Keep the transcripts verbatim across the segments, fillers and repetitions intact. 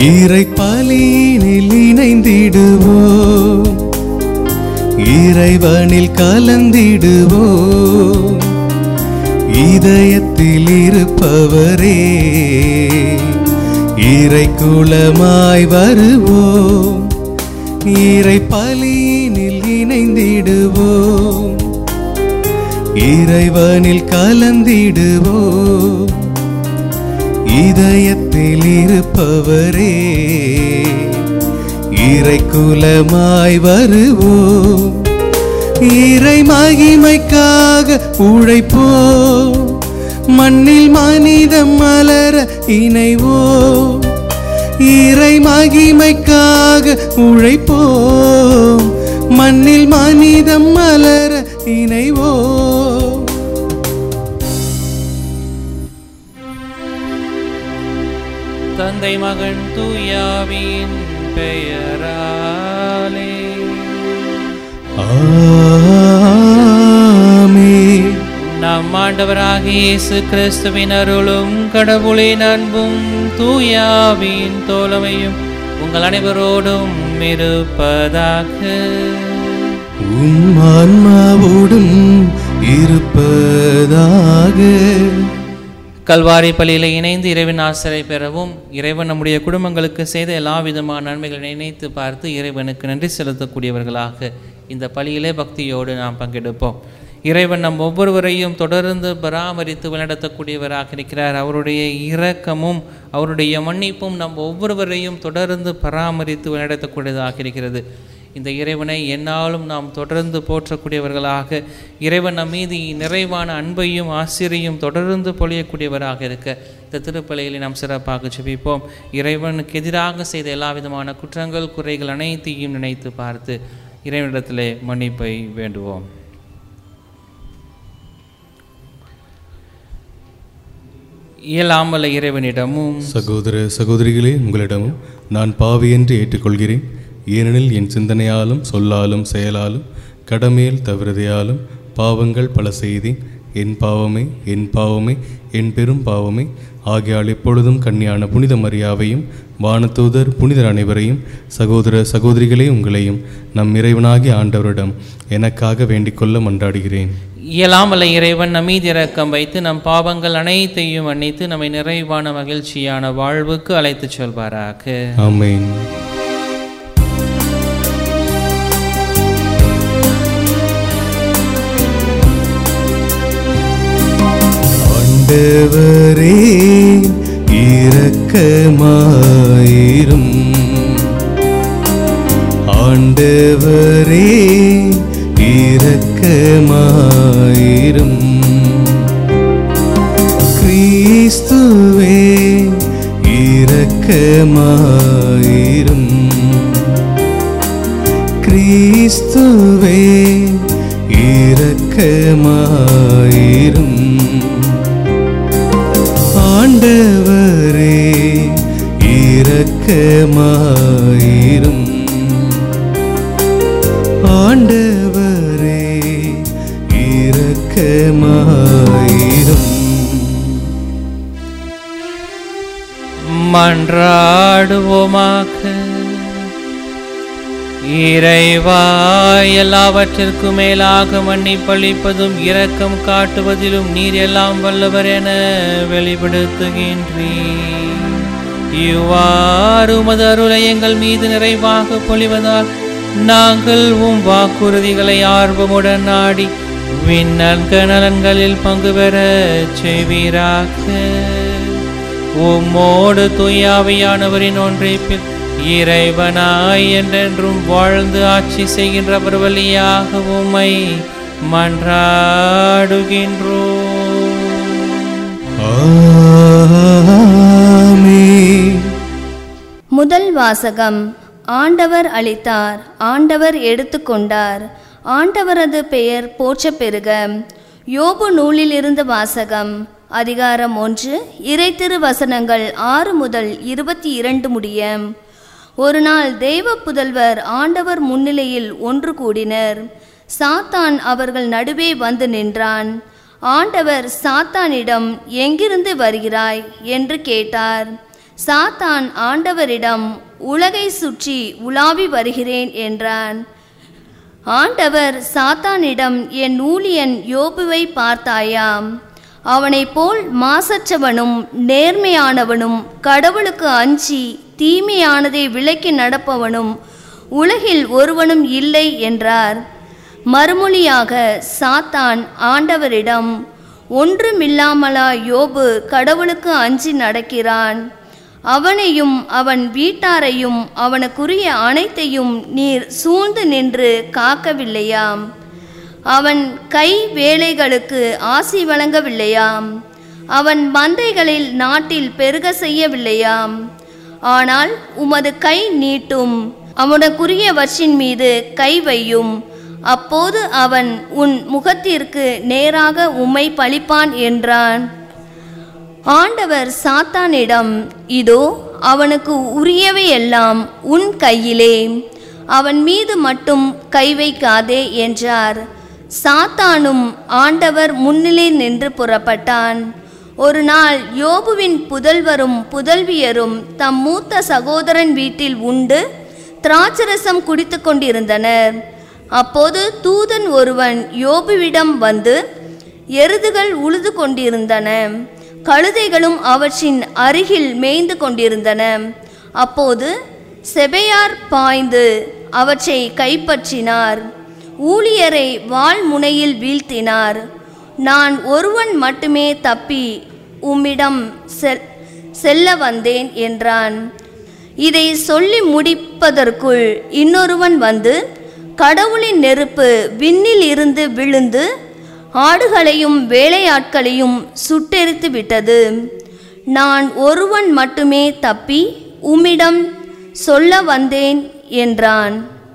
இறை பலியினில் இணைந்திடுவோம், இறைவனில் கலந்திடுவோம். இதயத்தில் இருப்பவரே இறை குலமாய் வருவோம், இறை பலியினில் இணைந்திடுவோம், இறைவனில் கலந்திடுவோம். இதயத்தில் இருப்பவரே இறை குலமாய் வருவோம். இறை மகிமைக்காக உழைப்போம், மண்ணில் மனிதம் மலர இணைவோம். இறை மகிமைக்காக உழைப்போம், மண்ணில் மனிதம் மலர இணைவோம். தந்தை மகன் தூயாவின் பெயராலே ஆமென். நம் ஆண்டவராகிய இயேசு கிறிஸ்துவின் அருளும் கடவுளின் அன்பும் தூயாவின் தோழமையும் உங்கள் அனைவரோடும் இருப்பதாக. உம் ஆன்மாவோடும் இருப்பதாக. கல்வாரி பலியில் இணைந்து இறைவன் ஆசிரியை பெறவும், இறைவன் நம்முடைய குடும்பங்களுக்கு செய்த எல்லா விதமான நன்மைகளை நினைத்து பார்த்து இறைவனுக்கு நன்றி செலுத்தக்கூடியவர்களாக இந்த பலியிலே பக்தியோடு நாம் பங்கெடுப்போம். இறைவன் நம் ஒவ்வொருவரையும் தொடர்ந்து பராமரித்து வழிநடத்தக்கூடியவராக இருக்கிறார். அவருடைய இரக்கமும் அவருடைய மன்னிப்பும் நம் ஒவ்வொருவரையும் தொடர்ந்து பராமரித்து வழிநடத்தக்கூடியதாக இருக்கிறது. இந்த இறைவனை என்னாலும் நாம் தொடர்ந்து போற்றக்கூடியவர்களாக, இறைவன் நம் மீது நிறைவான அன்பையும் ஆசிரியும் தொடர்ந்து பொழியக்கூடியவராக இருக்க இந்த திருப்பலியில் நாம் சிறப்பாக ஜெபிப்போம். இறைவனுக்கு எதிராக செய்த எல்லா விதமான குற்றங்கள் குறைகள் அனைத்தையும் நினைத்து பார்த்து இறைவனிடத்திலே மன்னிப்பை வேண்டுவோம். இயலாமல இறைவனிடமும் சகோதர சகோதரிகளே, உங்களிடமும் நான் பாவி என்று ஏற்றுக்கொள்கிறேன். ஏனெனில் என் சிந்தனையாலும் சொல்லாலும் செயலாலும் கடமையில் தவிரதையாலும் பாவங்கள் பல செய்தேன். என் பாவமே என் பாவமே என் பெரும் பாவமே. ஆகையால் எப்பொழுதும் கன்னியான புனித மரியாவையும் வானதூதர் புனிதர் அனைவரையும் சகோதர சகோதரிகளே உங்களையும் நம் இறைவனாகிய ஆண்டவரிடம் எனக்காக வேண்டிக்கொள்ள மன்றாடுகிறேன். இயலாமல இறைவன் நம் மீது இரக்கம் வைத்து நம் பாவங்கள் அனைத்தையும் மன்னித்து நம்மை நிறைவான மகிழ்ச்சியான வாழ்வுக்கு அழைத்து செல்வாராக. ஆமென். ஆண்டவரே இரக்கமாயிரும், ஆண்டவரே இரக்கமாயிரும். கிறிஸ்துவே இரக்கமாயிரும், கிறிஸ்துவே இரக்கமாயிரும். ஆண்டவரே இரக்கமாயிரும், ஆண்டவரே இரக்கமாயிரும். மன்றாடுவோமாக. இறைவா, எல்லாவற்றிற்கும் மேலாக மன்னிப்பளிப்பதும் இரக்கம் காட்டுவதிலும் நீர் எல்லாம் வல்லவர் என வெளிப்படுத்துகின்றீர். இவ்வாறு உமது அருளை எங்கள் மீது நிறைவாக பொழிவதால் நாங்கள் உம் வாக்குறுதிகளை ஆர்வமுடன் நாடி விண்ணக நலன்களில் பங்கு பெற செய்வீராக. உம்மோடு தூயாவியானவரின் ஒன்றைப்பில் இறைவனாய் என்றென்றும் வாழ்ந்து ஆட்சி செய்கின்றவர் வழியாக உம்மை மன்றாடுகின்றோம். ஆமென். முதல் வாசகம். ஆண்டவர் அளித்தார், ஆண்டவர் எடுத்துக்கொண்டார், ஆண்டவரது பெயர் போற்ற பெறுக. யோபு நூலிலிருந்து வாசகம். அதிகாரம் ஒன்று, இறை திரு வசனங்கள் ஆறு முதல் இருபத்தி இரண்டு முடிய. ஒரு நாள் தேவ புதல்வர் ஆண்டவர் முன்னிலையில் ஒன்று கூடினர். சாத்தான் அவர்கள் நடுவே வந்து நின்றான். ஆண்டவர் சாத்தானிடம், எங்கிருந்து வருகிறாய் என்று கேட்டார். சாத்தான் ஆண்டவரிடம், உலகை சுற்றி உலாவி வருகிறேன் என்றான். ஆண்டவர் சாத்தானிடம், என் ஊழியன் யோபுவை பார்த்தாயாம்? அவனைப் போல் மாசற்றவனும் நேர்மையானவனும் கடவுளுக்கு அஞ்சி தீமையானதை விலக்கி நடப்பவனும் உலகில் ஒருவனும் இல்லை என்றார். மறுமொழியாக சாத்தான் ஆண்டவரிடம், ஒன்றுமில்லாமலா யோபு கடவுளுக்கு அஞ்சி நடக்கிறான்? அவனையும் அவன் வீட்டாரையும் அவனுக்குரிய அனைத்தையும் நீர் சூழ்ந்து நின்று காக்கவில்லையாம்? அவன் கை வேலைகளுக்கு ஆசி வழங்கவில்லையாம்? அவன் மந்தைகளில் நாட்டில் பெருக செய்யவில்லையாம்? ஆனால் உமது கை நீட்டும், அவனுக்குரியவற்றின் மீது கை வையும், அப்போது அவன் உன் முகத்திற்கு நேராக உம்மை பழிப்பான் என்றான். ஆண்டவர் சாத்தானிடம், இதோ அவனுக்கு உரியவையெல்லாம் உன் கையிலே, அவன் மீது மட்டும் கை வைக்காதே என்றார். சாத்தானும் ஆண்டவர் முன்னிலை நின்று புறப்பட்டான். ஒரு நாள் யோபுவின் புதல்வரும் புதல்வியரும் தம் மூத்த சகோதரன் வீட்டில் உண்டு திராட்சரசம் குடித்து கொண்டிருந்தனர். அப்போது தூதன் ஒருவன் யோபுவிடம் வந்து, எருதுகள் உழுது கொண்டிருந்தன, கழுதைகளும் அவற்றின் அருகில் மேய்ந்து கொண்டிருந்தன. அப்போது செபையார் பாய்ந்து அவற்றை கைப்பற்றினார், ஊழியரை வாள் முனையில் வீழ்த்தினார். நான் ஒருவன் மட்டுமே தப்பி உம்மிடம் செல்ல வந்தேன் என்றான். இதை சொல்லி முடிப்பதற்குள் இன்னொருவன் வந்து, கடவுளின் நெருப்பு விண்ணில் இருந்து விழுந்து ஆடுகளையும் வேலையாட்களையும் சுட்டெரித்து விட்டது. நான் ஒருவன் மட்டுமே தப்பி உம்மிடம் சொல்ல வந்தேன் என்றான்.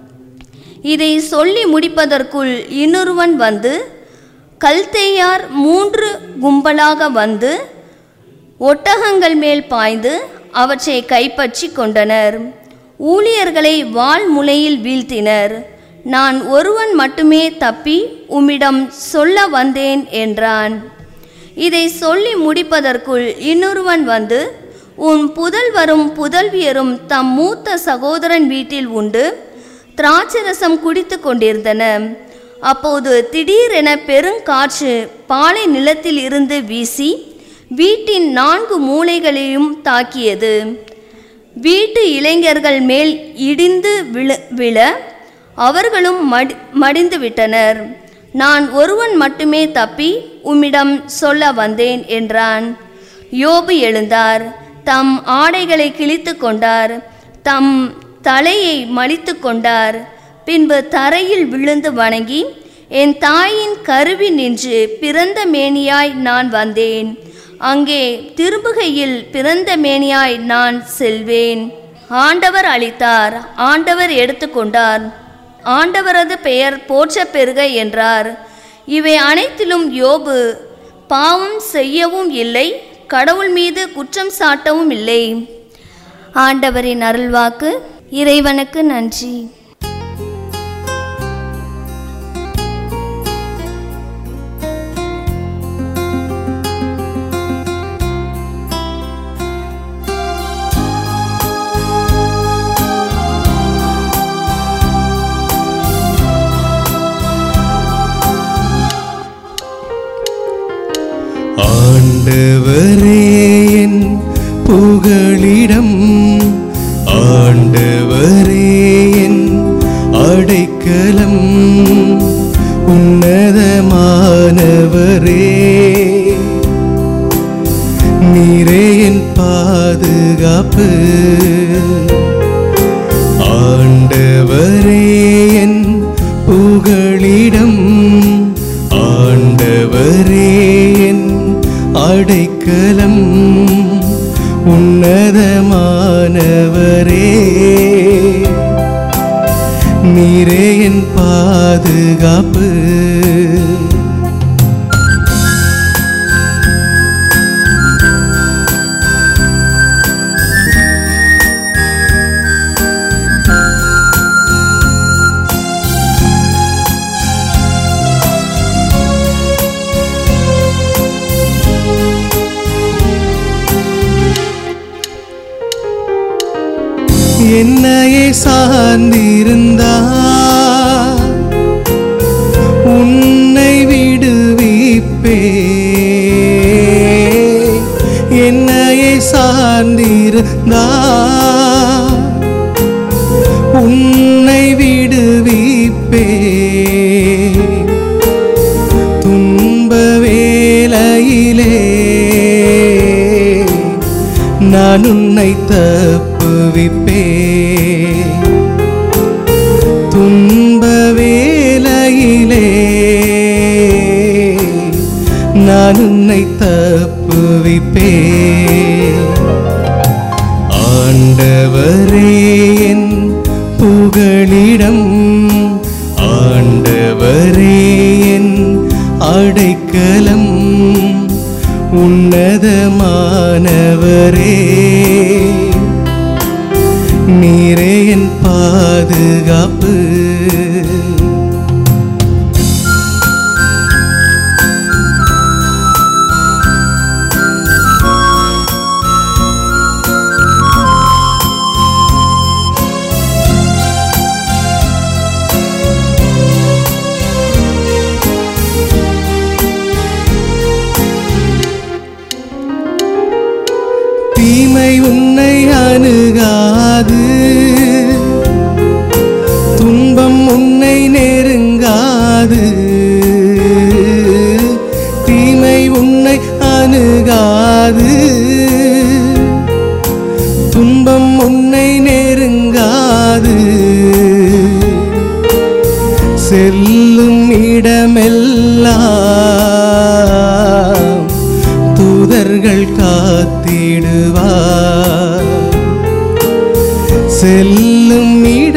இதை சொல்லி முடிப்பதற்குள் இன்னொருவன் வந்து, கல்தேயார் மூன்று கும்பலாக வந்து ஒட்டகங்கள் மேல் பாய்ந்து அவற்றை கைப்பற்றி கொண்டனர், ஊழியர்களை வாள் முனையில் வீழ்த்தினர். நான் ஒருவன் மட்டுமே தப்பி உம்மிடம் சொல்ல வந்தேன் என்றான். இதை சொல்லி முடிப்பதற்குள் இன்னொருவன் வந்து, உன் புதல்வரும் புதல்வியரும் தம் மூத்த சகோதரன் வீட்டில் உண்டு திராட்சரசம் குடித்து கொண்டிருந்தன. அப்போது திடீரென பெருங்காற்று பாலை நிலத்தில் இருந்து வீசி வீட்டின் நான்கு மூலைகளையும் தாக்கியது. வீட்டு இளைஞர்கள் மேல் இடிந்து விழ விழ அவர்களும் மடி மடிந்து விட்டனர். நான் ஒருவன் மட்டுமே தப்பி உம்மிடம் சொல்ல வந்தேன் என்றான். யோபு எழுந்தார், தம் ஆடைகளை கிழித்து கொண்டார், தம் தலையை மலித்து கொண்டார். பின்பு தரையில் விழுந்து வணங்கி, என் தாயின் கருவி நின்று பிறந்த மேனியாய் நான் வந்தேன், அங்கே திரும்புகையில் பிறந்த மேனியாய் நான் செல்வேன். ஆண்டவர் அளித்தார், ஆண்டவர் எடுத்துக்கொண்டார், ஆண்டவரது பெயர் போற்ற பெறுக என்றார். இவை அனைத்திலும் யோபு பாவம் செய்யவும் இல்லை, கடவுள் மீது குற்றம் சாட்டவும் இல்லை. ஆண்டவரின் அருள்வாக்கு. இறைவனுக்கு நன்றி. ஆண்டவரே என் புகழிடம், ஆண்டவரே என் அடைக்கலம், உன்னதமானவரே நீரே என் பாதுகாப்பு. ஆண்டவரே என் புகழிடம், ஆண்டவரே என் அடைக்கலம், உன்னதமானவரே நீரே என் பாதுகாப்பு. என்னையே சார்ந்திருந்தா உன்னை விடுவிப்பே. என்னையே சார்ந்திருந்தா உன்னை விடுவிப்பே. துன்ப வேளையிலே நான் உன்னை தப்புவிப்பே. துன்ப வேளையிலே நான் உன்னை தப்புவிப்பே. ஆண்டவரே என் புகழிடம், ஆண்டவரே என் அடைக்கலம், உன்னதமானவரே நீரே என் பாதுகாப்பு. தீமை உன்னை அணுகாது, துன்பம் உன்னை நெருங்காது. தீமை உன்னை அணுகாது, துன்பம் உன்னை நெருங்காது. செல்லும் இடமெல்லாம் தூதர்கள் காத்திடுவார். செல்லும்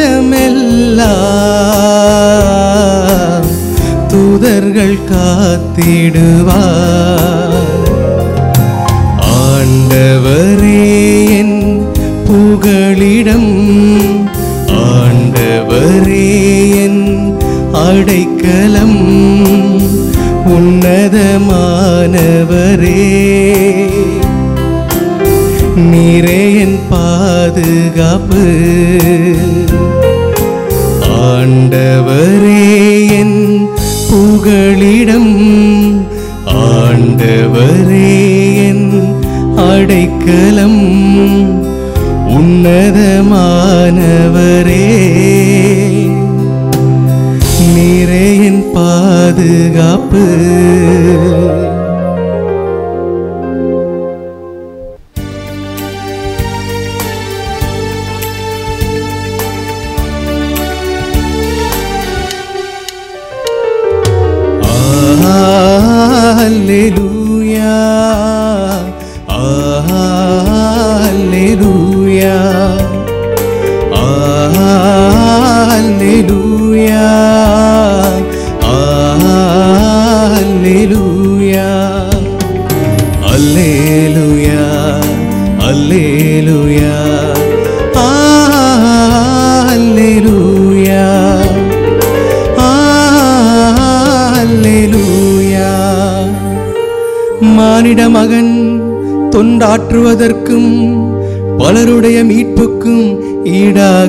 இடமெல்லாம் தூதர்கள் காத்திடுவார். ஆண்டவரே என் புகழிடம், ஆண்டவரே என் அடைக்கலம், உன்னதமானவரே நீரே என் பாதுகாப்பு. ஆண்டவரே என் புகழிடம், ஆண்டவரே என் அடைக்கலம், உன்னதமானவரே நீரே என் பாதுகாப்பு. Alleluia, Alleluia, Alleluia, Alleluia, Alleluia, Alleluia, Alleluia, Alleluia. மானிட மகன் தொண்டாற்றுவதற்கும் பலருடைய மீட்புக்கும் ஈடாக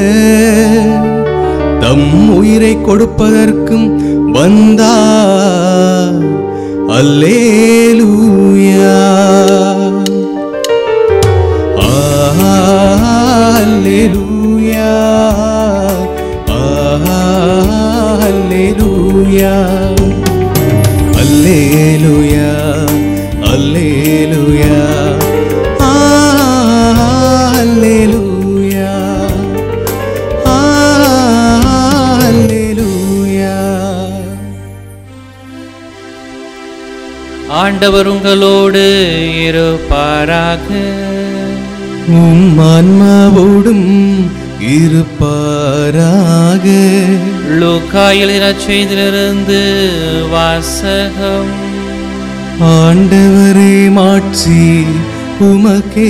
தம் உயிரை கொடுப்பதற்கும் வந்தார். அல்லேலூயா, அல்லேலூயா, அல்லேலூயா, அல்லேலூயா, அல்லேலூயா, அல்லேலூயா, அல்லேலூயா. ஆண்டவர் உங்களோடு இருப்பாராக. உம் ஆன்மாவோடும் இருப்பாராக. லூக்கா எழுதின செய்தியிலிருந்து வாசகம். ஆண்டவரே மாட்சி உமக்கே.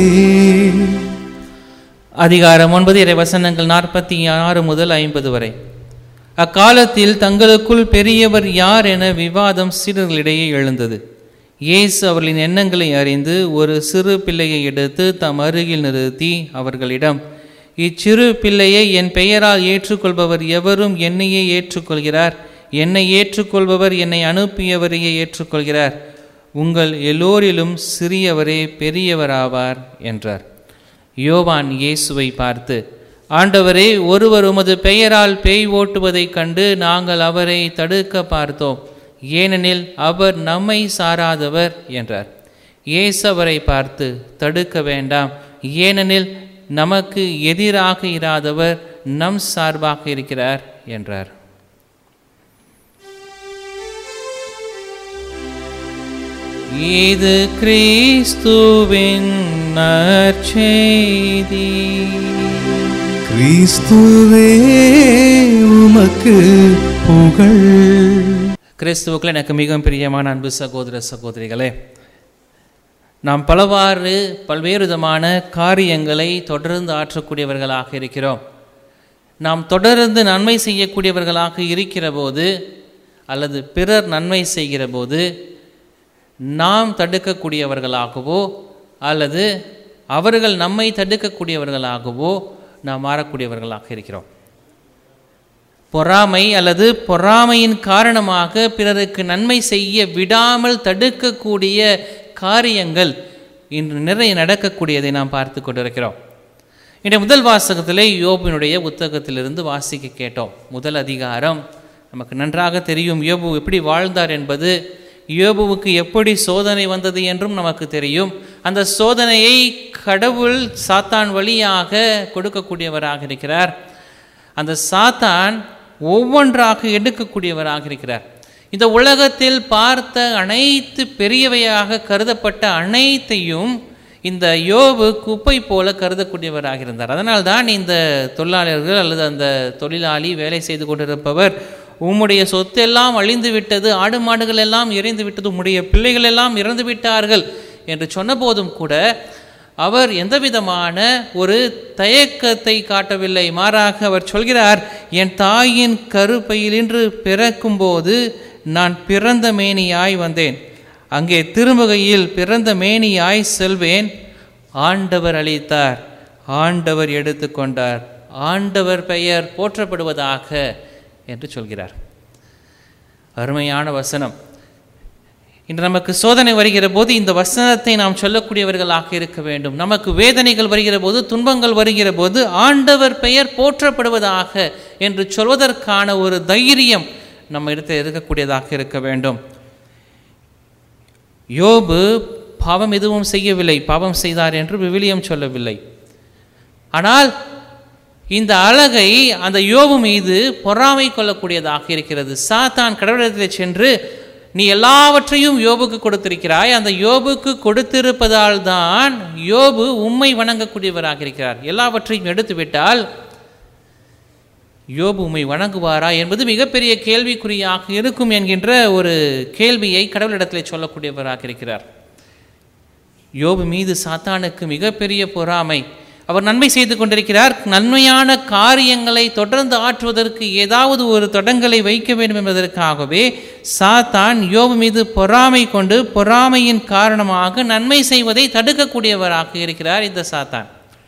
அதிகாரம் ஒன்பது, இறை வசனங்கள் நாற்பத்தி ஆறு முதல் ஐம்பது வரை. அக்காலத்தில் தங்களுக்குள் பெரியவர் யார் என விவாதம் சீடர்களிடையே எழுந்தது. இயேசு அவர்களின் எண்ணங்களை அறிந்து ஒரு சிறு பிள்ளையை எடுத்து தம் அருகில் நிறுத்தி அவர்களிடம், இச்சிறு பிள்ளையை என் பெயரால் ஏற்றுக்கொள்பவர் எவரும் என்னையே ஏற்றுக்கொள்கிறார், என்னை ஏற்றுக்கொள்பவர் என்னை அனுப்பியவரையே ஏற்றுக்கொள்கிறார். உங்கள் எல்லோரிலும் சிறியவரே பெரியவராவார் என்றார். யோவான் இயேசுவை பார்த்து, ஆண்டவரே, ஒருவர் உமது பெயரால் பேய் ஓட்டுவதைக் கண்டு நாங்கள் அவரை தடுக்க பார்த்தோம், ஏனெனில் அவர் நம்மை சாராதவர் என்றார். இயேசு அவரை பார்த்து, தடுக்க வேண்டாம், ஏனெனில் நமக்கு எதிராக இராதவர் நம் சார்பாக இருக்கிறார் என்றார். இது கிறிஸ்துவின் நற்செய்தி. கிறிஸ்துவே உமக்கு புகழ். கிறிஸ்துவுக்குள் எனக்கு மிகவும் பிரியமான அன்பு சகோதர சகோதரிகளே, நாம் பலவாறு பல்வேறு விதமான காரியங்களை தொடர்ந்து ஆற்றக்கூடியவர்களாக இருக்கிறோம். நாம் தொடர்ந்து நன்மை செய்யக்கூடியவர்களாக இருக்கிற போது அல்லது பிறர் நன்மை செய்கிற போது நாம் தடுக்கக்கூடியவர்களாகவோ அல்லது அவர்கள் நம்மை தடுக்கக்கூடியவர்களாகவோ நாம் மாறக்கூடியவர்களாக இருக்கிறோம். பொறாமை அல்லது பொறாமையின் காரணமாக பிறருக்கு நன்மை செய்ய விடாமல் தடுக்கக்கூடிய காரியங்கள் இன்று நிறைய நடக்கக்கூடியதை நாம் பார்த்து கொண்டிருக்கிறோம். இன்றைய முதல் வாசகத்திலே யோபுவினுடைய புத்தகத்திலிருந்து வாசிக்க கேட்டோம். முதல் அதிகாரம் நமக்கு நன்றாக தெரியும். யோபு எப்படி வாழ்ந்தார் என்பது, யோபுவுக்கு எப்படி சோதனை வந்தது என்றும் நமக்கு தெரியும். அந்த சோதனையை கடவுள் சாத்தான் வழியாக கொடுக்கக்கூடியவராக இருக்கிறார். அந்த சாத்தான் ஒவ்வொன்றாக எடுக்கக்கூடியவராக இருக்கிறார். இந்த உலகத்தில் பார்த்த அனைத்து பெரியவையாக கருதப்பட்ட அனைத்தையும் இந்த யோபு குப்பை போல கருதக்கூடியவராக இருந்தார். அதனால்தான் இந்த தொழிலாளர்கள் அல்லது அந்த தொழிலாளி வேலை செய்து கொண்டிருப்பவர், உம்முடைய சொத்தெல்லாம் அழிந்து விட்டது, ஆடு மாடுகள் எல்லாம் இறந்து விட்டது, உம்முடைய பிள்ளைகள் எல்லாம் இறந்து விட்டார்கள் என்று சொன்ன போதும் கூட அவர் எந்த விதமான ஒரு தயக்கத்தை காட்டவில்லை. மாறாக அவர் சொல்கிறார், என் தாயின் கருப்பையிலின்று பிறக்கும்போது நான் பிறந்த மேனியாய் வந்தேன், அங்கே திரும்புகையில் பிறந்த மேனியாய் செல்வேன். ஆண்டவர் அளித்தார், ஆண்டவர் எடுத்துக்கொண்டார், ஆண்டவர் பெயர் போற்றப்படுவதாக என்று சொல்கிறார். அருமையான வசனம். இன்று நமக்கு சோதனை வருகிற போது இந்த வசனத்தை நாம் சொல்லக்கூடியவர்களாக இருக்க வேண்டும். நமக்கு வேதனைகள் வருகிற போது, துன்பங்கள் வருகிற போது ஆண்டவர் பெயர் போற்றப்படுவதாக என்று சொல்வதற்கான ஒரு தைரியம் நம்ம இடத்தில் இருக்கக்கூடியதாக இருக்க வேண்டும். யோபு பாவம் எதுவும் செய்யவில்லை, பாவம் செய்தார் என்று விவிலியம் சொல்லவில்லை. ஆனால் இந்த அழகை அந்த யோபு மீது பொறாமை கொள்ளக்கூடியதாக இருக்கிறது. சாத்தான் கடவுளிடத்தில் சென்று, நீ எல்லாவற்றையும் யோபுக்கு கொடுத்திருக்கிறாய், அந்த யோபுக்கு கொடுத்திருப்பதால் தான் யோபு உம்மை வணங்கக்கூடியவராக இருக்கிறார், எல்லாவற்றையும் எடுத்துவிட்டால் யோபு உம்மை வணங்குவாரா என்பது மிகப்பெரிய கேள்விக்குறியாக இருக்கும் என்கின்ற ஒரு கேள்வியை கடவுளிடத்தில் சொல்லக்கூடியவராக இருக்கிறார். யோபு மீது சாத்தானுக்கு மிகப்பெரிய பொறாமை. அவர் நன்மை செய்து கொண்டிருக்கிறார். நன்மையான காரியங்களை தொடர்ந்து ஆற்றுவதற்கு ஏதாவது ஒரு தடங்களை வைக்க வேண்டும் என்பதற்காகவே சாத்தான் யோபு மீது பொறாமை கொண்டு, பொறாமையின் காரணமாக நன்மை செய்வதை தடுக்கக்கூடியவராக இருக்கிறார் இந்த சாத்தான்.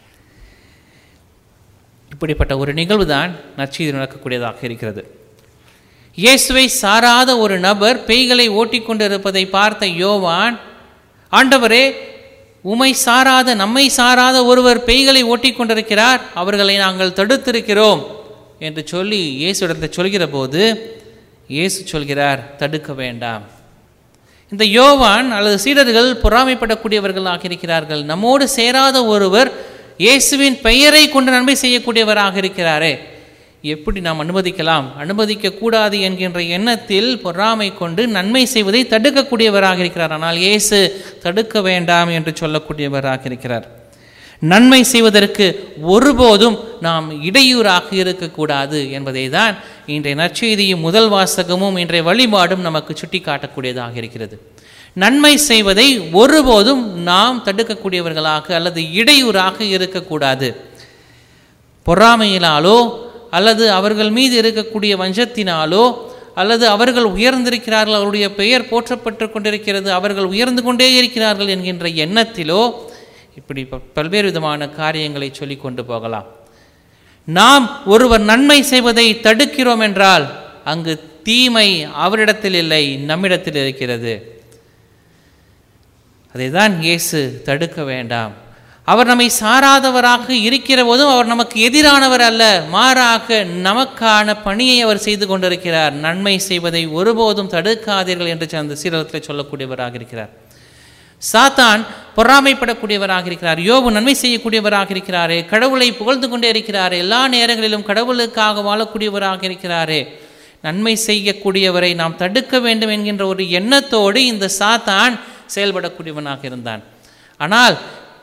இப்படிப்பட்ட ஒரு நிகழ்வு தான் நற்செய்தி நடக்கக்கூடியதாக இருக்கிறது. இயேசுவை சாராத ஒரு நபர் பேய்களை ஓட்டிக்கொண்டு இருப்பதை பார்த்த யோவான், ஆண்டவரே, உமை சாராத நம்மை சாராத ஒருவர் பேய்களை ஓட்டிக்கொண்டிருக்கிறார், அவர்களை நாங்கள் தடுத்திருக்கிறோம் என்று சொல்லி இயேசுவிடத்தை சொல்கிற போது இயேசு சொல்கிறார், தடுக்க வேண்டாம். இந்த யோவான் அல்லது சீடர்கள் பொறாமைப்படக்கூடியவர்களாக இருக்கிறார்கள். நம்மோடு சேராத ஒருவர் இயேசுவின் பெயரை கொண்டு நன்மை செய்யக்கூடியவராக இருக்கிறாரே, எப்படி நாம் அனுமதிக்கலாம், அனுமதிக்க கூடாது என்கின்ற எண்ணத்தில் பொறாமை கொண்டு நன்மை செய்வதை தடுக்கக்கூடியவராக இருக்கிறார். ஆனால் இயேசு தடுக்க வேண்டாம் என்று சொல்லக்கூடியவராக இருக்கிறார். நன்மை செய்வதற்கு ஒருபோதும் நாம் இடையூறாக இருக்கக்கூடாது என்பதை தான் இன்றைய நற்செய்தியும் முதல் வாசகமும் இன்றைய வழிபாடும் நமக்கு சுட்டி காட்டக்கூடியதாக இருக்கிறது. நன்மை செய்வதை ஒருபோதும் நாம் தடுக்கக்கூடியவர்களாக அல்லது இடையூறாக இருக்கக்கூடாது. பொறாமையினாலோ அல்லது அவர்கள் மீது இருக்கக்கூடிய வஞ்சத்தினாலோ அல்லது அவர்கள் உயர்ந்திருக்கிறார்கள், அவருடைய பெயர் போற்றப்பட்டு கொண்டிருக்கிறது, அவர்கள் உயர்ந்து கொண்டே இருக்கிறார்கள் என்கின்ற எண்ணத்திலோ இப்படி பல்வேறு விதமான காரியங்களை சொல்லி கொண்டு போகலாம். நாம் ஒருவர் நன்மை செய்வதை தடுக்கிறோம் என்றால் அங்கு தீமை அவரிடத்தில் இல்லை, நம்மிடத்தில் இருக்கிறது. அதைதான் இயேசு தடுக்க வேண்டாம். அவர் நம்மை சாராதவராக இருக்கிற போதும் அவர் நமக்கு எதிரானவர் அல்ல, மாறாக நமக்கான பணியை அவர் செய்து கொண்டிருக்கிறார். நன்மை செய்வதை ஒருபோதும் தடுக்காதீர்கள் என்று அந்த சீரகத்தில் சொல்லக்கூடியவராக இருக்கிறார். சாத்தான் பொறாமைப்படக்கூடியவராக இருக்கிறார். யோபு நன்மை செய்யக்கூடியவராக இருக்கிறாரே, கடவுளை புகழ்ந்து கொண்டே இருக்கிறாரே, எல்லா நேரங்களிலும் கடவுளுக்காக வாழக்கூடியவராக இருக்கிறாரே, நன்மை செய்யக்கூடியவரை நாம் தடுக்க வேண்டும் என்கின்ற ஒரு எண்ணத்தோடு இந்த சாத்தான் செயல்படக்கூடியவனாக இருந்தான். ஆனால்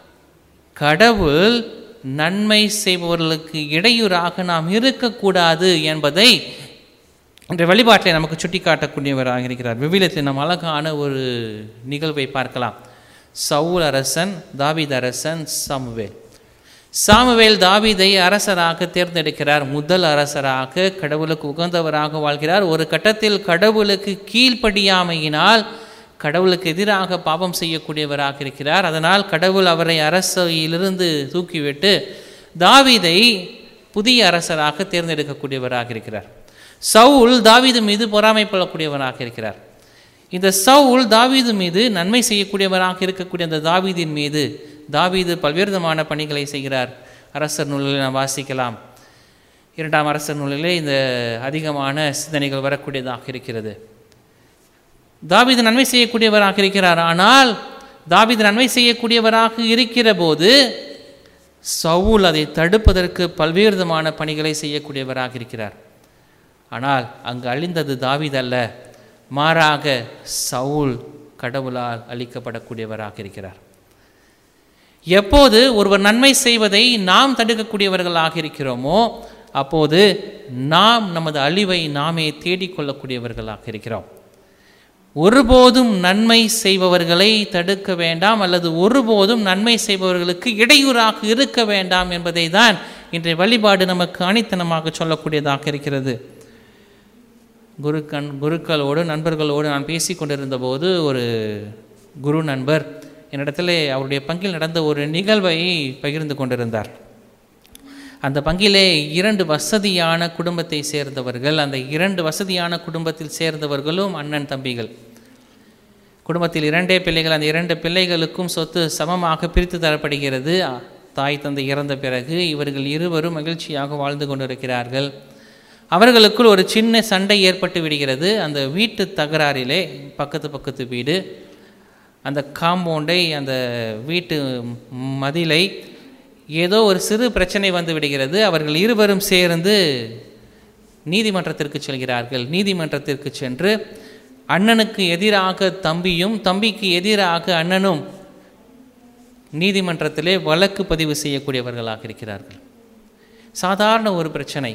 கடவுள் நன்மை செய்பவர்களுக்கு இடையூறாக நாம் இருக்கக்கூடாது என்பதை இன்றைய வழிபாட்டில் நமக்கு சுட்டிக்காட்டக்கூடியவராக இருக்கிறார். விவிலியத்தில் நாம் அழகான ஒரு நிகழ்வை பார்க்கலாம். சவுல் அரசன், தாவீது அரசன், சாமுவேல். சாமுவேல் தாவீதை அரசராக தேர்ந்தெடுக்கிறார். முதல் அரசராக கடவுளுக்கு உகந்தவராக வாழ்கிறார். ஒரு கட்டத்தில் கடவுளுக்கு கீழ்ப்படியாமையினால் கடவுளுக்கு எதிராக பாவம் செய்யக்கூடியவராக இருக்கிறார். அதனால் கடவுள் அவரை அரசையிலிருந்து தூக்கிவிட்டு தாவீதை புதிய அரசராக தேர்ந்தெடுக்கக்கூடியவராக இருக்கிறார். சவுல் தாவீது மீது பொறாமைப்படக்கூடியவராக இருக்கிறார். இந்த சவுல் தாவீது மீது நன்மை செய்யக்கூடியவராக இருக்கக்கூடிய அந்த தாவீதின் மீது தாவீது பல்வேறு விதமான பணிகளை செய்கிறார். அரசர் நூலில் நாம் வாசிக்கலாம். இரண்டாம் அரசர் நூலிலே இந்த அதிகமான சிந்தனைகள் வரக்கூடியதாக இருக்கிறது. தாவீது நன்மை செய்யக்கூடியவராக இருக்கிறார். ஆனால் தாவீது நன்மை செய்யக்கூடியவராக இருக்கிற போது சவுல் அதை தடுப்பதற்கு பல்வேறு விதமான பணிகளை செய்யக்கூடியவராக இருக்கிறார். ஆனால் அங்கு அழிந்தது தாவீது அல்ல, மாறாக சவுல் கடவுளால் அழிக்கப்படக்கூடியவராக இருக்கிறார். எப்போது ஒருவர் நன்மை செய்வதை நாம் தடுக்கக்கூடியவர்களாக இருக்கிறோமோ அப்போது நாம் நமது அழிவை நாமே தேடிக்கொள்ளக்கூடியவர்களாக இருக்கிறோம். ஒருபோதும் நன்மை செய்பவர்களை தடுக்க வேண்டாம், அல்லது ஒருபோதும் நன்மை செய்பவர்களுக்கு இடையூறாக இருக்க வேண்டாம் என்பதை தான் இன்றைய வழிபாடு நமக்கு அணித்தனமாக சொல்லக்கூடியதாக இருக்கிறது. குருக்கண் குருக்களோடு நண்பர்களோடு நான் பேசி கொண்டிருந்த போது ஒரு குரு நண்பர் என்னிடத்தில் அவருடைய பங்கில் நடந்த ஒரு நிகழ்வை பகிர்ந்து கொண்டிருந்தார். அந்த பங்கிலே இரண்டு வசதியான குடும்பத்தை சேர்ந்தவர்கள். அந்த இரண்டு வசதியான குடும்பத்தில் சேர்ந்தவர்களும் அண்ணன் தம்பிகள். குடும்பத்தில் இரண்டே பிள்ளைகள். அந்த இரண்டு பிள்ளைகளுக்கும் சொத்து சமமாக பிரித்து தரப்படுகிறது. தாய் தந்தை இறந்த பிறகு இவர்கள் இருவரும் மகிழ்ச்சியாக வாழ்ந்து கொண்டிருக்கிறார்கள். அவர்களுக்குள் ஒரு சின்ன சண்டை ஏற்பட்டு விடுகிறது. அந்த வீட்டு தகராறிலே பக்கத்து பக்கத்து வீடு, அந்த காம்பவுண்டை, அந்த வீட்டு மதிலை ஏதோ ஒரு சிறு பிரச்சனை வந்து விடுகிறது. அவர்கள் இருவரும் சேர்ந்து நீதிமன்றத்திற்கு செல்கிறார்கள். நீதிமன்றத்திற்கு சென்று அண்ணனுக்கு எதிராக தம்பியும் தம்பிக்கு எதிராக அண்ணனும் நீதிமன்றத்திலே வழக்கு பதிவு செய்யக்கூடியவர்களாக இருக்கிறார்கள். சாதாரண ஒரு பிரச்சனை.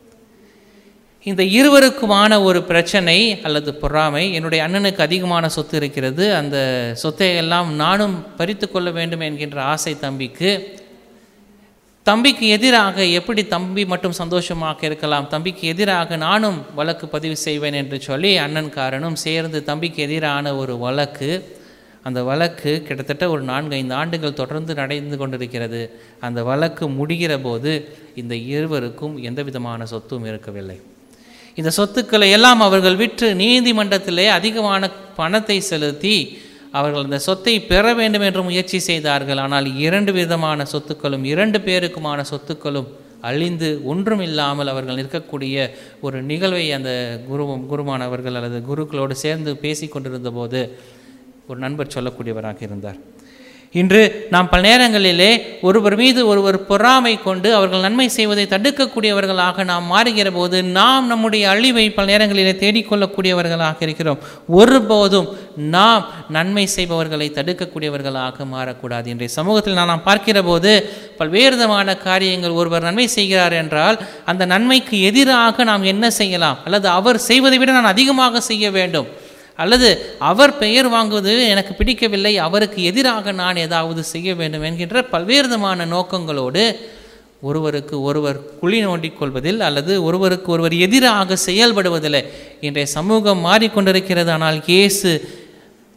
இந்த இருவருக்குமான ஒரு பிரச்சனை அல்லது பொறாமை. என்னுடைய அண்ணனுக்கு அதிகமான சொத்து இருக்கிறது, அந்த சொத்தை எல்லாம் நானும் பறித்து கொள்ள வேண்டும் என்கின்ற ஆசை தம்பிக்கு. தம்பிக்கு எதிராக எப்படி தம்பி மட்டும் சந்தோஷமாக இருக்கலாம், தம்பிக்கு எதிராக நானும் வழக்கு பதிவு செய்வேன் என்று சொல்லி அண்ணன்காரனும் சேர்ந்து தம்பிக்கு எதிரான ஒரு வழக்கு. அந்த வழக்கு கிட்டத்தட்ட ஒரு நான்கு ஐந்து ஆண்டுகள் தொடர்ந்து நடந்து கொண்டிருக்கிறது. அந்த வழக்கு முடிகிற போது இந்த இருவருக்கும் எந்த விதமான சொத்தும் இருக்கவில்லை. இந்த சொத்துக்களை எல்லாம் அவர்கள் விற்று நீதிமன்றத்திலே அதிகமான பணத்தை செலுத்தி அவர்கள் அந்த சொத்தை பெற வேண்டும் என்று முயற்சி செய்தார்கள். ஆனால் இரண்டு விதமான சொத்துக்களும் இரண்டு பேருக்குமான சொத்துக்களும் அழிந்து ஒன்றும் இல்லாமல் அவர்கள் நிற்கக்கூடிய ஒரு நிகழ்வை அந்த குரு குருமானவர்கள் அல்லது குருக்களோடு சேர்ந்து பேசி கொண்டிருந்த போது ஒரு நண்பர் சொல்லக்கூடியவராக இருந்தார். இன்று நாம் பல நேரங்களிலே ஒருவர் மீது ஒருவர் பொறாமை கொண்டு அவர்கள் நன்மை செய்வதை தடுக்கக்கூடியவர்களாக நாம் மாறுகிற போது நாம் நம்முடைய அழிவை பல நேரங்களிலே தேடிக்கொள்ளக்கூடியவர்களாக இருக்கிறோம். ஒருபோதும் நாம் நன்மை செய்பவர்களை தடுக்கக்கூடியவர்களாக மாறக்கூடாது. இன்றைய சமூகத்தில் நாம் பார்க்கிற போது பல்வேறு விதமான காரியங்கள். ஒருவர் நன்மை செய்கிறார் என்றால் அந்த நன்மைக்கு எதிராக நாம் என்ன செய்யலாம், அல்லது அவர் செய்வதை விட நான் அதிகமாக செய்ய வேண்டும், அல்லது அவர் பெயர் வாங்குவது எனக்கு பிடிக்கவில்லை, அவருக்கு எதிராக நான் ஏதாவது செய்ய வேண்டும் என்கின்ற பல்வேறு விதமான நோக்கங்களோடு ஒருவருக்கு ஒருவர் குழி நோண்டிக்கொள்வதில் அல்லது ஒருவருக்கு ஒருவர் எதிராக செயல்படுவதில் இன்றைய சமூகம் மாறிக்கொண்டிருக்கிறது. ஆனால் இயேசு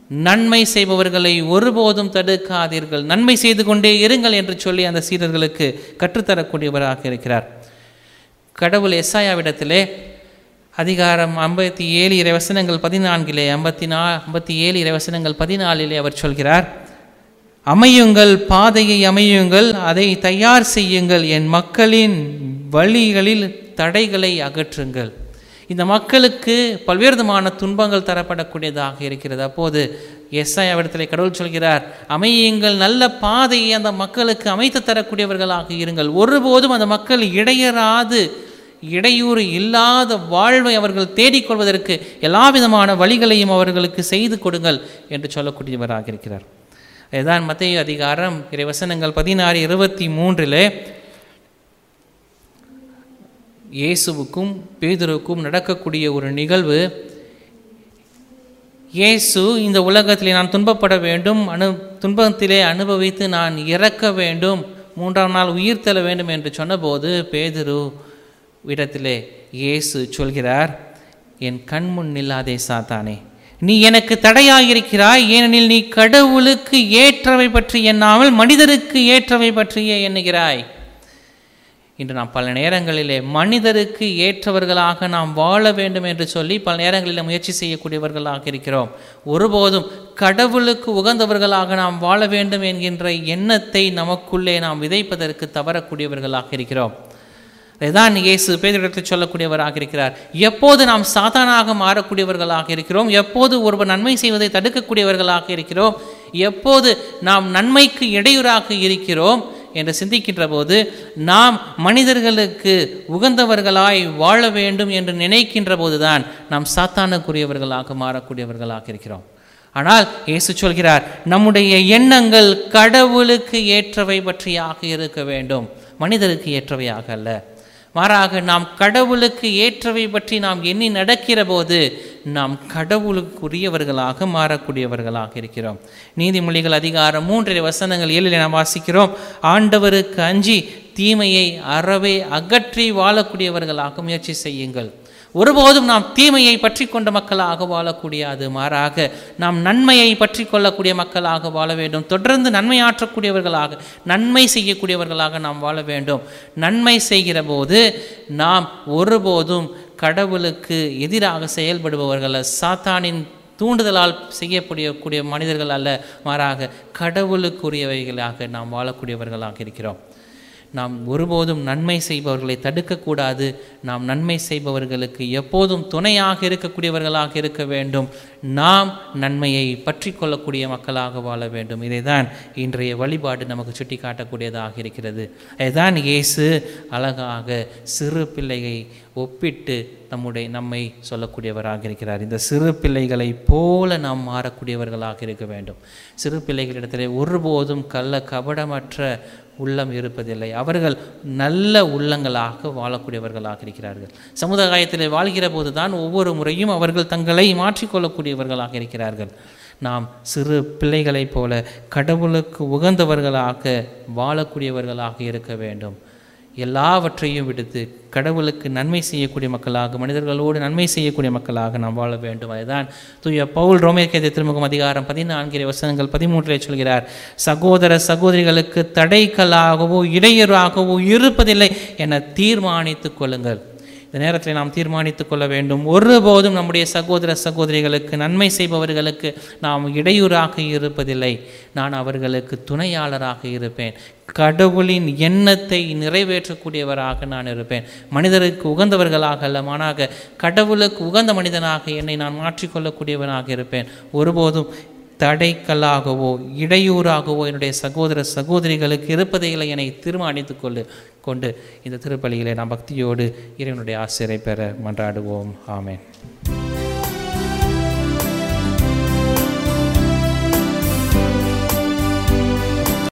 நன்மை செய்பவர்களை ஒருபோதும் தடுக்காதீர்கள், நன்மை செய்து கொண்டே இருங்கள் என்று சொல்லி அந்த சீடர்களுக்கு கற்றுத்தரக்கூடியவராக இருக்கிறார். கடவுள் எசாயாவிடத்திலே அதிகாரம் ஐம்பத்தி ஏழு இறைவசனங்கள் பதினான்கிலே ஐம்பத்தி நா ஐம்பத்தி ஏழு இறைவசனங்கள் பதினாலிலே அவர் சொல்கிறார், அமையுங்கள், பாதையை அமையுங்கள், அதை தயார் செய்யுங்கள், என் மக்களின் வழிகளில் தடைகளை அகற்றுங்கள். இந்த மக்களுக்கு பல்வேறு விதமான துன்பங்கள் தரப்படக்கூடியதாக இருக்கிறது. அப்போது எசாயாவிடத்தில் கடவுள் சொல்கிறார், அமையுங்கள், நல்ல பாதையை அந்த மக்களுக்கு அமைத்து தரக்கூடியவர்களாக இருங்கள். ஒருபோதும் அந்த மக்கள் இடையராது இடையூறு இல்லாத வாழ்வை அவர்கள் தேடிக்கொள்வதற்கு எல்லா விதமான வழிகளையும் அவர்களுக்கு செய்து கொடுங்கள் என்று சொல்லக்கூடியவராக இருக்கிறார். இதுதான் மத்தேயு அதிகாரம் இறைவசனங்கள் பதினாறு இருபத்தி மூன்றிலே இயேசுவுக்கும் பேதுருவுக்கும் நடக்கக்கூடிய ஒரு நிகழ்வு. இயேசு இந்த உலகத்திலே நான் துன்பப்பட வேண்டும், அனு துன்பத்திலே அனுபவித்து நான் இறக்க வேண்டும், மூன்றாம் நாள் உயிர் தள்ள வேண்டும் என்று சொன்னபோது பேதுரு இடத்திலே இயேசு சொல்கிறார், என் கண்முன் நில்லாதே சாத்தானே, நீ எனக்கு தடையாயிருக்கிறாய், ஏனெனில் நீ கடவுளுக்கு ஏற்றவை பற்றி எண்ணாமல் மனிதருக்கு ஏற்றவை பற்றியே எண்ணுகிறாய். இன்று நாம் பல நேரங்களிலே மனிதருக்கு ஏற்றவர்களாக நாம் வாழ வேண்டும் என்று சொல்லி பல நேரங்களில் முயற்சி செய்யக்கூடியவர்களாக இருக்கிறோம். ஒருபோதும் கடவுளுக்கு உகந்தவர்களாக நாம் வாழ வேண்டும் என்கின்ற எண்ணத்தை நமக்குள்ளே நாம் விதைப்பதற்கு தவறக்கூடியவர்களாக இருக்கிறோம். இதைதான் இயேசு பேதுருவிடத்தில் சொல்லக்கூடியவராக இருக்கிறார். எப்போது நாம் சாத்தானாக மாறக்கூடியவர்களாக இருக்கிறோம், எப்போது ஒருவர் நன்மை செய்வதை தடுக்கக்கூடியவர்களாக இருக்கிறோம், எப்போது நாம் நன்மைக்கு இடையூறாக இருக்கிறோம் என்று சிந்திக்கின்ற போது நாம் மனிதர்களுக்கு உகந்தவர்களாய் வாழ வேண்டும் என்று நினைக்கின்ற போதுதான் நாம் சாத்தானுக்குரியவர்களாக மாறக்கூடியவர்களாக இருக்கிறோம். ஆனால் இயேசு சொல்கிறார், நம்முடைய எண்ணங்கள் கடவுளுக்கு ஏற்றவை பற்றியாக இருக்க வேண்டும், மனிதருக்கு ஏற்றவையாக அல்ல. மாறாக நாம் கடவுளுக்கு ஏற்றவை பற்றி நாம் எண்ணி நடக்கிற போது நாம் கடவுளுக்குரியவர்களாக மாறக்கூடியவர்களாக இருக்கிறோம். நீதிமொழிகள் அதிகாரம் மூன்றில் வசனங்கள் ஏழில் நாம் வாசிக்கிறோம், ஆண்டவருக்கு அஞ்சி தீமையை அறவே அகற்றி வாழக்கூடியவர்களாக முயற்சி செய்யுங்கள். ஒருபோதும் நாம் தீமையை பற்றி கொண்ட மக்களாக வாழக்கூடியது, மாறாக நாம் நன்மையை பற்றி கொள்ளக்கூடிய மக்களாக வாழ வேண்டும். தொடர்ந்து நன்மை ஆற்றக்கூடியவர்களாக, நன்மை செய்யக்கூடியவர்களாக நாம் வாழ வேண்டும். நன்மை செய்கிற போது நாம் ஒருபோதும் கடவுளுக்கு எதிராக செயல்படுபவர்கள், சாத்தானின் தூண்டுதலால் செய்யக்கூடிய மனிதர்கள் அல்ல, மாறாக கடவுளுக்குரியவைகளாக நாம் வாழக்கூடியவர்களாக இருக்கிறோம். நாம் ஒருபோதும் நன்மை செய்பவர்களை தடுக்கக்கூடாது. நாம் நன்மை செய்பவர்களுக்கு எப்போதும் துணையாக இருக்கக்கூடியவர்களாக இருக்க வேண்டும். நாம் நன்மையை பற்றி கொள்ளக்கூடிய மக்களாக வாழ வேண்டும். இதை தான் இன்றைய வழிபாடு நமக்கு சுட்டி காட்டக்கூடியதாக இருக்கிறது. இதைதான் இயேசு அழகாக சிறு பிள்ளையை ஒப்பிட்டு நம்முடைய நம்மை சொல்லக்கூடியவராக இருக்கிறார். இந்த சிறு பிள்ளைகளை போல நாம் மாறக்கூடியவர்களாக இருக்க வேண்டும். சிறு பிள்ளைகளிடத்தில் ஒருபோதும் கள்ள கபடமற்ற உள்ளம் இருப்பதில்லை. அவர்கள் நல்ல உள்ளங்களாக வாழக்கூடியவர்களாக இருக்கிறார்கள். சமுதாயத்தில் வாழ்கிற போது தான் ஒவ்வொரு முறையும் அவர்கள் தங்களை மாற்றிக்கொள்ளக்கூடியவர்களாக இருக்கிறார்கள். நாம் சிறு பிள்ளைகளைப் போல கடவுளுக்கு உகந்தவர்களாக வாழக்கூடியவர்களாக இருக்க வேண்டும். எல்லாவற்றையும் விடுத்து கடவுளுக்கு நன்மை செய்யக்கூடிய மக்களாக, மனிதர்களோடு நன்மை செய்யக்கூடிய மக்களாக நாம் வாழ வேண்டும். அதுதான் தூய பவுல் ரோமேயருக்கு திருமுகம் அதிகாரம் பதினான்கு வசனங்கள் பதிமூன்றிலே சொல்கிறார், சகோதர சகோதரிகளுக்கு தடைக்கல்லாகவோ இடையூறாகவோ இருப்பதில்லை என தீர்மானித்துக் கொள்ளுங்கள். இந்த நேரத்தில் நாம் தீர்மானித்துக் கொள்ள வேண்டும், ஒருபோதும் நம்முடைய சகோதர சகோதரிகளுக்கு நன்மை செய்பவர்களுக்கு நாம் இடையூறாக இருப்பதில்லை. நான் அவர்களுக்கு துணையாளராக இருப்பேன். கடவுளின் எண்ணத்தை நிறைவேற்றக்கூடியவராக நான் இருப்பேன். மனிதருக்கு உகந்தவர்களாக அல்ல, மாறாக கடவுளுக்கு உகந்த மனிதனாக என்னை நான் மாற்றிக்கொள்ளக்கூடியவனாக இருப்பேன். ஒருபோதும் தடைக்கல்லாகவோ இடையூறாகவோ என்னுடைய சகோதர சகோதரிகளுக்கு இருப்பதைகளை என்னை தீர்மானித்து கொண்டு கொண்டு இந்த திருப்பலியிலே நாம் பக்தியோடு இறைவனுடைய ஆசிரியை பெற மன்றாடுவோம். ஆமென்.